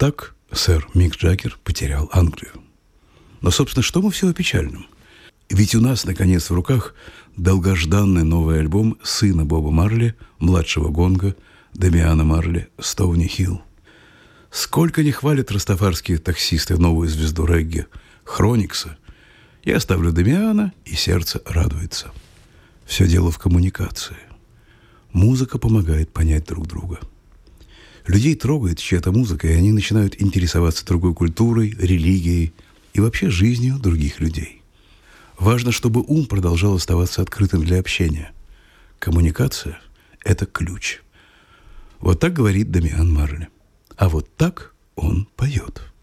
так сэр Мик Джаггер потерял Англию. Но, собственно, что мы все о печальном? Ведь у нас, наконец, в руках долгожданный новый альбом сына Боба Марли, младшего Гонга, Дамиана Марли, «Стоуни Хилл». Сколько не хвалят растафарские таксисты новую звезду регги, Хроникса, я ставлю Дамиана, и сердце радуется. Все дело в коммуникации. Музыка помогает понять друг друга. Людей трогает чья-то музыка, и они начинают интересоваться другой культурой, религией и вообще жизнью других людей. Важно, чтобы ум продолжал оставаться открытым для общения. Коммуникация – это ключ. Вот так говорит Дамиан Марли. А вот так он поет.